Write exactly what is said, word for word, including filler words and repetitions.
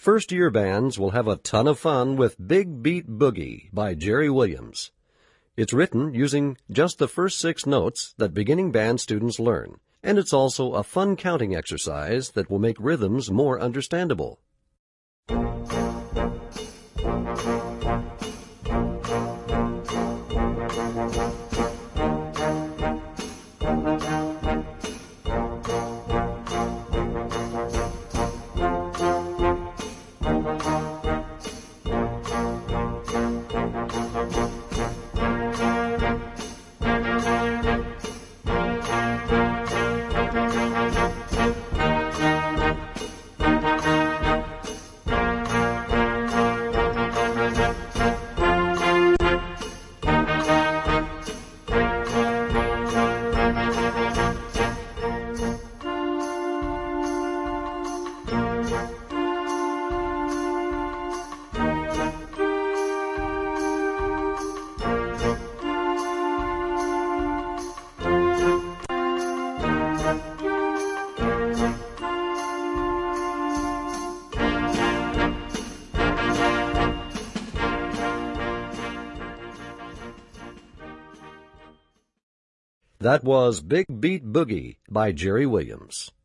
First-year bands will have a ton of fun with Big Beat Boogie by Jerry Williams. It's written using just the first six notes that beginning band students learn, and it's also a fun counting exercise that will make rhythms more understandable. That was Big Beat Boogie by Jerry Williams.